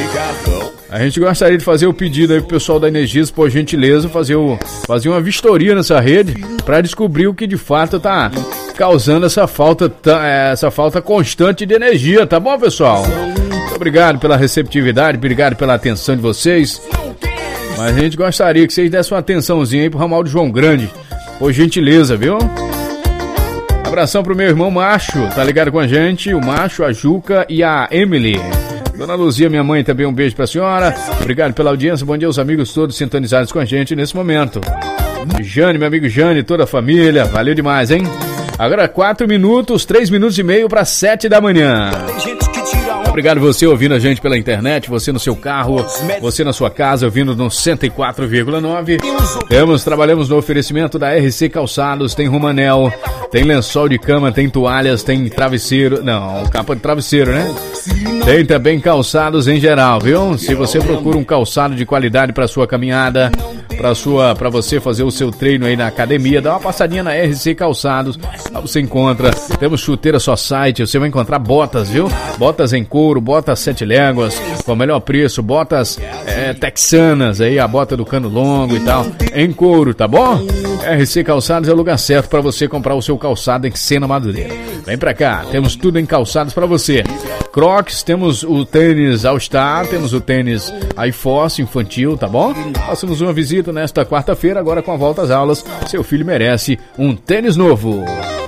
A gente gostaria de fazer o pedido aí pro pessoal da Energisa, por gentileza, fazer uma vistoria nessa rede para descobrir o que de fato tá causando essa falta constante de energia, tá bom, pessoal? Muito obrigado pela receptividade, obrigado pela atenção de vocês. Mas a gente gostaria que vocês dessem uma atençãozinha aí pro ramal do João Grande, por gentileza, viu? Abração pro meu irmão Macho, tá ligado com a gente? O Macho, a Juca e a Emily. Dona Luzia, minha mãe, também um beijo pra senhora. Obrigado pela audiência, bom dia aos amigos todos sintonizados com a gente nesse momento. Jane, meu amigo Jane, toda a família, valeu demais, hein? Agora 3 minutos e meio para 7 da manhã. Obrigado você ouvindo a gente pela internet, você no seu carro, você na sua casa ouvindo no 104,9. Trabalhamos no oferecimento da RC Calçados, tem Romanel, tem lençol de cama, tem toalhas, tem travesseiro, não, capa de travesseiro, né? Tem também calçados em geral, viu? Se você procura um calçado de qualidade para sua caminhada, para você fazer o seu treino aí na academia, dá uma passadinha na RC Calçados, lá você encontra. Temos chuteira só site, você vai encontrar botas, viu? Botas em couro, botas 7 léguas, com o melhor preço, botas texanas aí, a bota do cano longo e tal, em couro, tá bom? RC Calçados é o lugar certo para você comprar o seu calçado em Sena Madureira. Vem pra cá, temos tudo em calçados para você. Crocs, temos o tênis All Star, temos o tênis iForce infantil, tá bom? Façamos uma visita nesta quarta-feira, agora com a volta às aulas. Seu filho merece um tênis novo.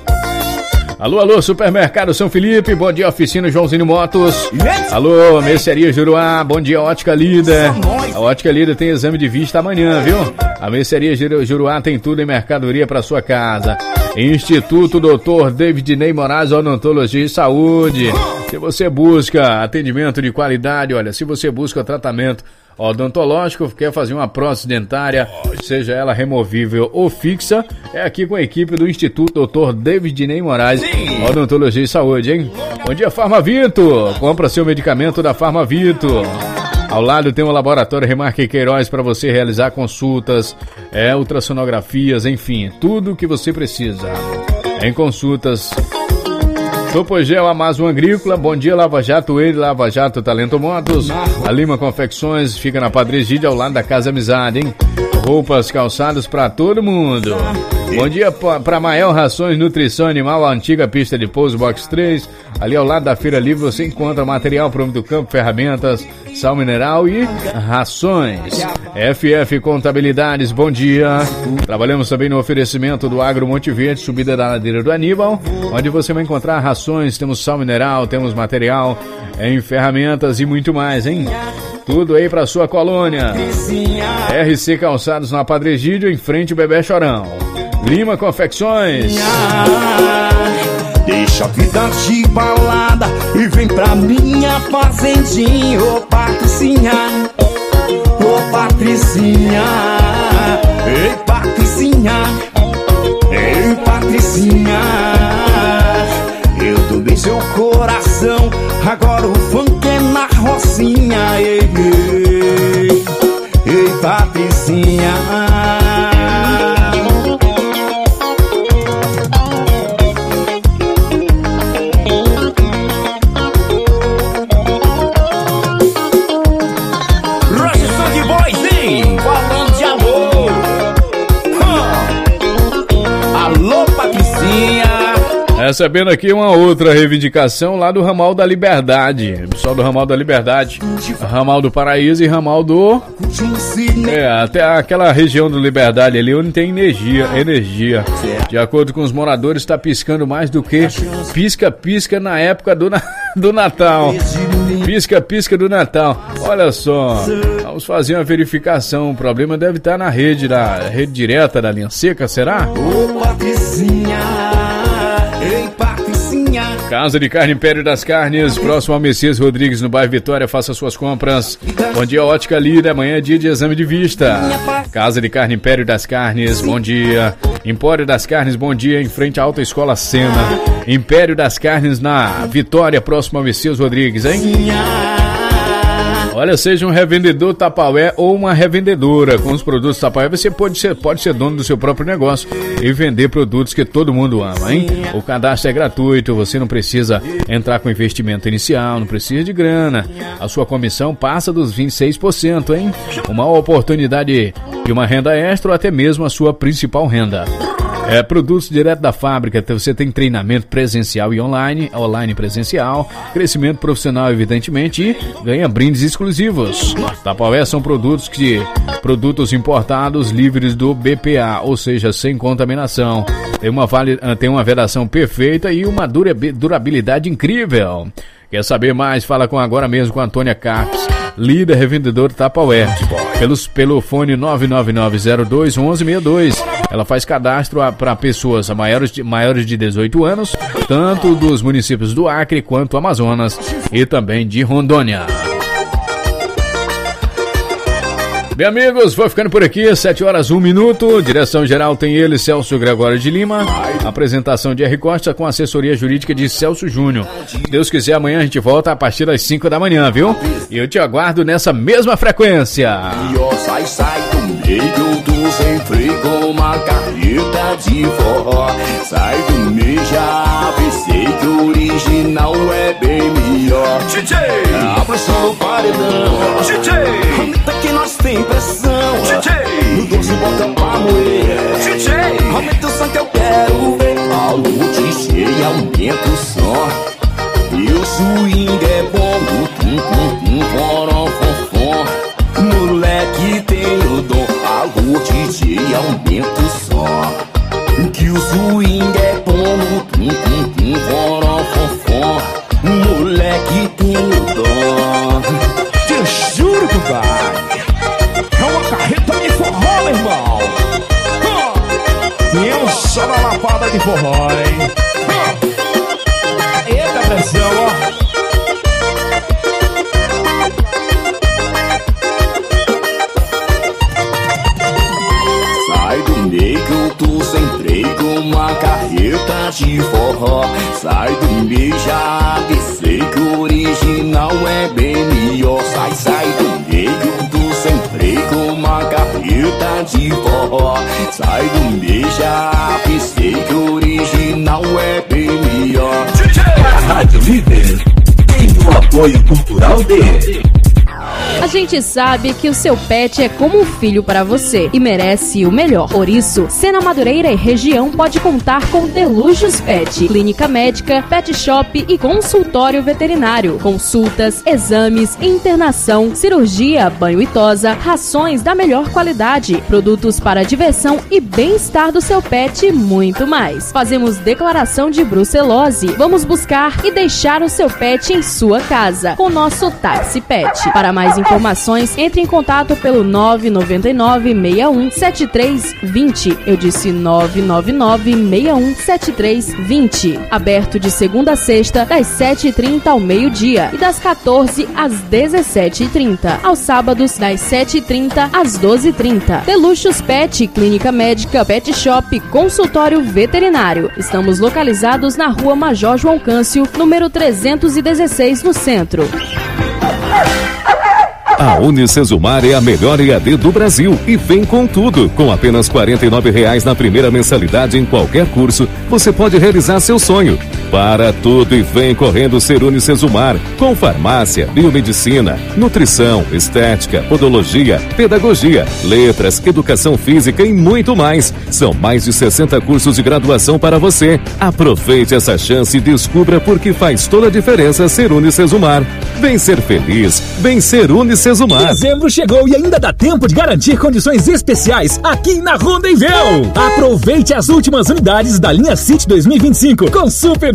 Alô, Supermercado São Felipe, bom dia, Oficina Joãozinho Motos. Alô, Mercearia Juruá, bom dia, Ótica Líder. A Ótica Líder tem exame de vista amanhã, viu? A Mercearia Juruá tem tudo em mercadoria para sua casa. Instituto Dr. David Ney Moraes, Odontologia e Saúde. Se você busca atendimento de qualidade, olha, se você busca tratamento odontológico, quer fazer uma prótese dentária, seja ela removível ou fixa, é aqui com a equipe do Instituto Dr. David Ney Moraes, Odontologia e Saúde, hein? Bom dia, Farmavito! Compra seu medicamento da Farmavito. Ao lado tem o Laboratório Remarque Queiroz para você realizar consultas, ultrassonografias, enfim, tudo o que você precisa. Em consultas. Topogel Amazon Agrícola, bom dia, Lava Jato Lava Jato Talento Motos. A Lima Confecções fica na Padre Egídio, ao lado da Casa Amizade, hein? Roupas, calçados para todo mundo. Bom dia para Mael Rações Nutrição Animal, a antiga pista de pouso Box 3. Ali ao lado da Feira Livre você encontra material para o homem do campo, ferramentas, sal mineral e rações. FF Contabilidades, bom dia. Trabalhamos também no oferecimento do Agro Monte Verde, subida da ladeira do Aníbal, onde você vai encontrar rações, temos sal mineral, temos material em ferramentas e muito mais, hein? Tudo aí pra sua colônia. RC Calçados na Padre Egídio, em frente ao Bebê Chorão. Lima Confecções. Deixa a vida de balada e vem pra minha fazendinha, ô Patricinha, ô Patricinha, ei Patricinha, ei Patricinha. Eu doei seu coração, agora o funk é na rocinha, ei, ei, ei Patricinha. Recebendo aqui uma outra reivindicação lá do Ramal da Liberdade. Pessoal do Ramal da Liberdade, Ramal do Paraíso e Ramal do... até aquela região do Liberdade ali onde tem energia. De acordo com os moradores, está piscando mais do que pisca-pisca na época do Natal. Pisca-pisca do Natal. Olha só, vamos fazer uma verificação. O problema deve estar na rede direta da linha seca, será? Ô Patricinha, Casa de Carne Império das Carnes, próximo ao Messias Rodrigues, no bairro Vitória. Faça suas compras. Bom dia, Ótica Lira. Amanhã é dia de exame de vista. Casa de Carne Império das Carnes, bom dia. Empório das Carnes, bom dia, em frente à Alta Escola Sena. Império das Carnes na Vitória, próximo ao Messias Rodrigues, hein? Olha, seja um revendedor Tupperware ou uma revendedora. Com os produtos Tupperware, você pode ser dono do seu próprio negócio e vender produtos que todo mundo ama, hein? O cadastro é gratuito, você não precisa entrar com investimento inicial, não precisa de grana. A sua comissão passa dos 26%, hein? Uma oportunidade de uma renda extra ou até mesmo a sua principal renda. Produtos direto da fábrica, você tem treinamento presencial e online e presencial, crescimento profissional evidentemente e ganha brindes exclusivos. Tupperware são produtos importados livres do BPA, ou seja, sem contaminação. Tem uma vedação perfeita e uma durabilidade incrível. Quer saber mais? Fala agora mesmo com a Antônia Carpes, líder revendedor Tupperware, pelo fone 999021162. Ela faz cadastro para pessoas maiores de 18 anos, tanto dos municípios do Acre quanto Amazonas e também de Rondônia. Bem, amigos, vou ficando por aqui, 7h01. Direção geral tem ele, Celso Gregório de Lima. Apresentação de R. Costa com assessoria jurídica de Celso Júnior. Se Deus quiser, amanhã a gente volta a partir das 5 da manhã, viu? E eu te aguardo nessa mesma frequência. Sai do meio do sempre com uma carreta de forró. Sai do meio, já pensei que o original é bem melhor. DJ! Abre o som no paredão. DJ! Aumenta que nós tem pressão. DJ! No 12 bota pra moer. DJ! Aumenta o som que eu quero ver. Alô, DJ, aumenta o som. E o swing é bom. O tum-tum-tum, foró-fofó. Moleque tem o dom. Alô, DJ, aumenta o som. Que o swing é bom. O tum-tum-tum, foró-fofó. Moleque tem o dom. Te juro, compadre, é uma carreta de forró, meu irmão. E eu só na lapada de forró, hein? Eita pressão, ó. Sai do meio que eu tô sem freio com uma carreta de forró. Sai do meio, já avisei que o original é bem melhor. Sai do meio que eu tô sem freio com uma carreta de forró. Sai do meio, já avisei que o original é bem melhor. A Rádio Líder tem o apoio cultural dele. A gente sabe que o seu pet é como um filho para você e merece o melhor. Por isso, Sena Madureira e região pode contar com Delujos Pet, clínica médica, pet shop e consultório veterinário. Consultas, exames, internação, cirurgia, banho e tosa, rações da melhor qualidade, produtos para diversão e bem-estar do seu pet e muito mais. Fazemos declaração de brucelose. Vamos buscar e deixar o seu pet em sua casa com nosso táxi pet. Para mais informações, entre em contato pelo 999-61-7320. Eu disse 999-61-7320. Aberto de segunda a sexta, das 7h30 ao meio-dia e das 14 às 17h30. Aos sábados, das 7h30 às 12h30. Deluxos Pet, clínica médica, pet shop, consultório veterinário. Estamos localizados na Rua Major João Câncio, número 316, no centro. A Unicesumar é a melhor EAD do Brasil e vem com tudo. Com apenas R$ 49,00 na primeira mensalidade em qualquer curso, você pode realizar seu sonho. Para tudo e vem correndo ser Unicesumar, com farmácia, biomedicina, nutrição, estética, podologia, pedagogia, letras, educação física e muito mais. São mais de 60 cursos de graduação para você. Aproveite essa chance e descubra por que faz toda a diferença ser Unicesumar. Vem ser feliz, vem ser Unicesumar. Dezembro chegou e ainda dá tempo de garantir condições especiais aqui na Ronda Envel. Aproveite as últimas unidades da linha City 2025 com super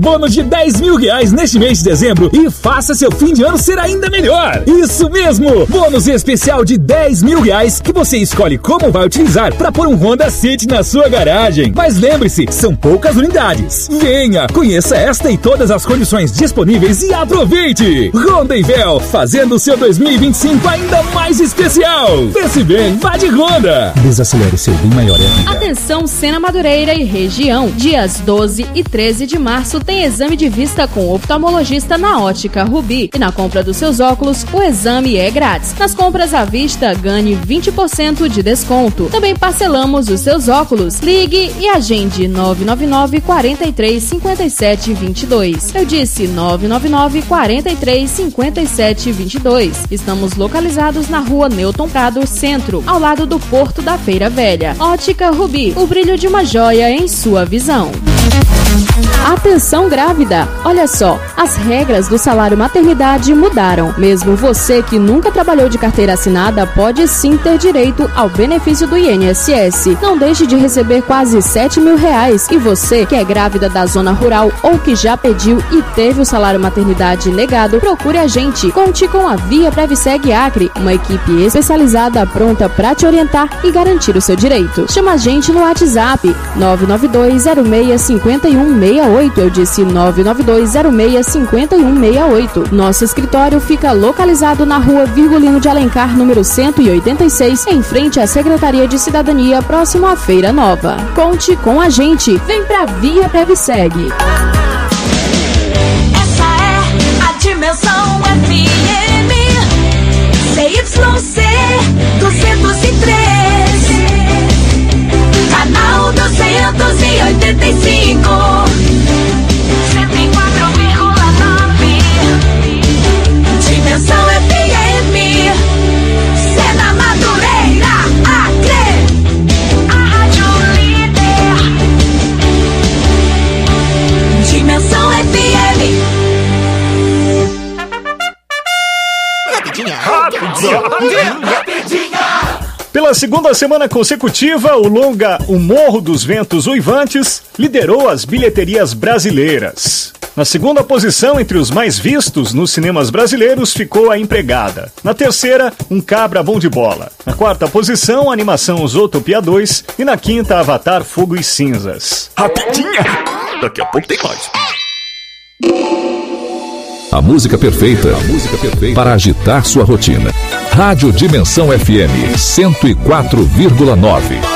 bônus de R$10.000 neste mês de dezembro e faça seu fim de ano ser ainda melhor. Isso mesmo! Bônus especial de R$10.000 que você escolhe como vai utilizar para pôr um Honda City na sua garagem. Mas lembre-se, são poucas unidades. Venha, conheça esta e todas as condições disponíveis e aproveite! Honda Invel, fazendo o seu 2025 ainda mais especial. Pense bem, vá de Honda. Desacelere seu bem maior é a vida. Atenção, Sena Madureira e região. Dias 12 e 13 de março tem exame de vista com oftalmologista na Ótica Rubi. E na compra dos seus óculos, o exame é grátis. Nas compras à vista, ganhe 20% de desconto. Também parcelamos os seus óculos. Ligue e agende 999 43 57 22. Eu disse 999 43 57 22. Estamos localizados na rua Newton Prado, Centro, ao lado do Porto da Feira Velha. Ótica Rubi, o brilho de uma joia em sua visão. Atenção grávida! Olha só, as regras do salário maternidade mudaram. Mesmo você que nunca trabalhou de carteira assinada pode sim ter direito ao benefício do INSS. Não deixe de receber quase R$7.000. E você que é grávida da zona rural ou que já pediu e teve o salário maternidade negado, procure a gente. Conte com a Via Previseg Acre, uma equipe especializada pronta para te orientar e garantir o seu direito. Chama a gente no WhatsApp 992065168. Eu disse 992065168. Nosso escritório fica localizado na rua Virgulino de Alencar, número 186, em frente à Secretaria de Cidadania, próximo à Feira Nova. Conte com a gente. Vem pra Via Previseg. Essa é a Dimensão FM CYC 203, canal 285, 104,9. Dimensão FM, Sena Madureira, Acre, a rádio líder. Dimensão FM. Pela segunda semana consecutiva, o longa O Morro dos Ventos Uivantes liderou as bilheterias brasileiras. Na segunda posição, entre os mais vistos nos cinemas brasileiros, ficou A Empregada. Na terceira, Um Cabra Bom de Bola. Na quarta posição, a animação Zootopia 2. E na quinta, Avatar Fogo e Cinzas. Rapidinha! Daqui a pouco tem mais. A música perfeita para agitar sua rotina. Rádio Dimensão FM 104,9.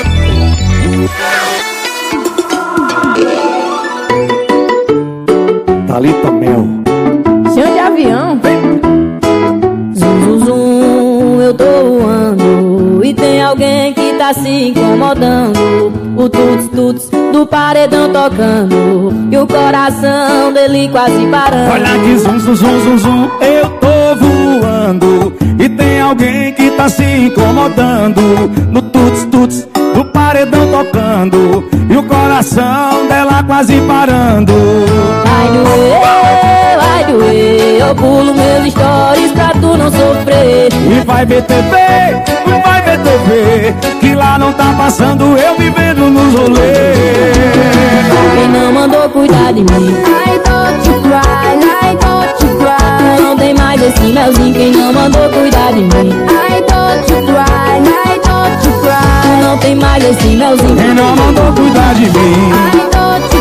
Thalita Mel. Chão de avião. Zum, zum, zum, eu tô voando e tem alguém que tá se incomodando. O tuts, tuts do paredão tocando e o coração dele quase parando. Olha que zum, zum, zum, zum, zum, eu tô voando e tem alguém que tá se incomodando. No tuts, tuts do paredão tocando e o coração dela quase parando. Vai doer, eu pulo meus stories pra tu não sofrer. E vai ver TV, vai ver TV, que lá não tá passando eu vivendo nos rolês. Quem não mandou cuidar de mim, I don't you cry, I don't you cry. Não tem mais esse melzinho, quem não mandou cuidar de mim, I don't you cry, I don't you cry. Não tem mais esse melzinho, quem não mandou cuidar de mim, I don't